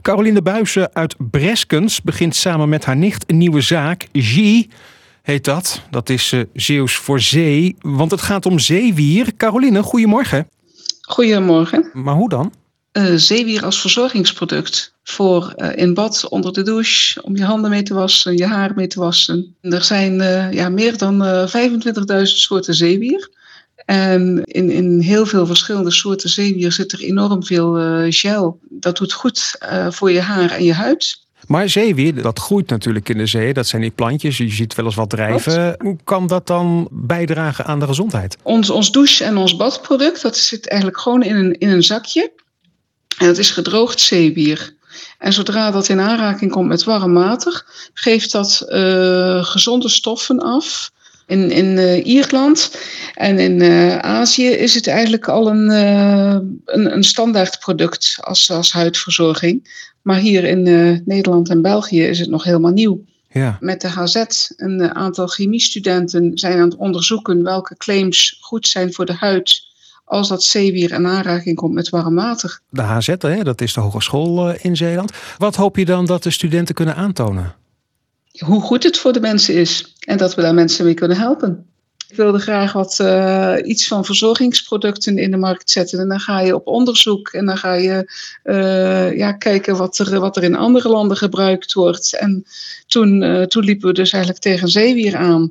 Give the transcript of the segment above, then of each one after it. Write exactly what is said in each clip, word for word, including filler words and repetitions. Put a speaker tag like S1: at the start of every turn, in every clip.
S1: Caroline Buijsen uit Breskens begint samen met haar nicht een nieuwe zaak. G heet dat. Dat is uh, Zeeuws voor zee, want het gaat om zeewier. Caroline, goedemorgen.
S2: Goedemorgen.
S1: Maar hoe dan?
S2: Uh, zeewier als verzorgingsproduct voor uh, in bad, onder de douche, om je handen mee te wassen, je haar mee te wassen. Er zijn uh, ja, meer dan uh, vijfentwintigduizend soorten zeewier. En in, in heel veel verschillende soorten zeewier zit er enorm veel uh, gel. Dat doet goed uh, voor je haar en je huid.
S1: Maar zeewier, dat groeit natuurlijk in de zee. Dat zijn die plantjes, je ziet wel eens wat drijven. Wat? Hoe kan dat dan bijdragen aan de gezondheid?
S2: Ons, ons douche- en ons badproduct, dat zit eigenlijk gewoon in een, in een zakje. En dat is gedroogd zeewier. En zodra dat in aanraking komt met warm water, geeft dat uh, gezonde stoffen af. In, in uh, Ierland en in uh, Azië is het eigenlijk al een, uh, een, een standaard product als, als huidverzorging. Maar hier in uh, Nederland en België is het nog helemaal nieuw.
S1: Ja.
S2: Met de H Z, een aantal chemiestudenten zijn aan het onderzoeken welke claims goed zijn voor de huid als dat zeewier in aanraking komt met warm water.
S1: De H Z, hè, dat is de hogeschool in Zeeland. Wat hoop je dan dat de studenten kunnen aantonen?
S2: Hoe goed het voor de mensen is en dat we daar mensen mee kunnen helpen. Ik wilde graag wat uh, iets van verzorgingsproducten in de markt zetten. En dan ga je op onderzoek en dan ga je uh, ja, kijken wat er, wat er in andere landen gebruikt wordt. En toen, uh, toen liepen we dus eigenlijk tegen zeewier aan.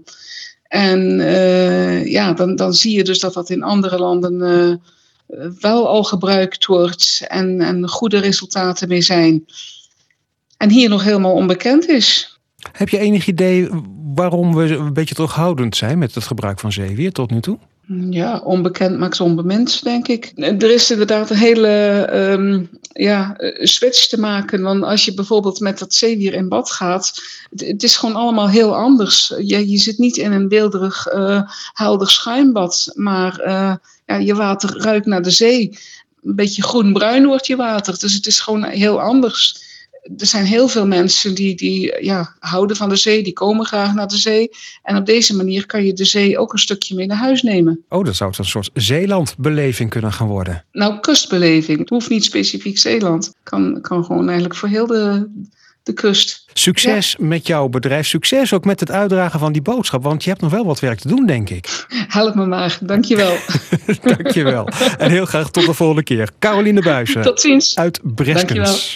S2: En uh, ja, dan, dan zie je dus dat dat in andere landen uh, wel al gebruikt wordt en, en goede resultaten mee zijn. En hier nog helemaal onbekend is.
S1: Heb je enig idee waarom we een beetje terughoudend zijn met het gebruik van zeewier tot nu toe?
S2: Ja, onbekend maakt onbemind, denk ik. Er is inderdaad een hele um, ja, switch te maken. Want als je bijvoorbeeld met dat zeewier in bad gaat, het, het is gewoon allemaal heel anders. Je, je zit niet in een weelderig, uh, helder schuimbad, maar uh, ja, je water ruikt naar de zee. Een beetje groen-bruin wordt je water, dus het is gewoon heel anders. Er zijn heel veel mensen die, die ja, houden van de zee, die komen graag naar de zee. En op deze manier kan je de zee ook een stukje mee naar huis nemen.
S1: Oh, dat zou een soort Zeelandbeleving kunnen gaan worden.
S2: Nou, kustbeleving. Het hoeft niet specifiek Zeeland. Kan, kan gewoon eigenlijk voor heel de, de kust.
S1: Succes ja. met jouw bedrijf. Succes ook met het uitdragen van die boodschap. Want je hebt nog wel wat werk te doen, denk ik.
S2: Help me maar. Dankjewel.
S1: Dankjewel. En heel graag tot de volgende keer. Caroline Buijsen.
S2: Tot ziens.
S1: Uit Breskens.
S2: Dankjewel.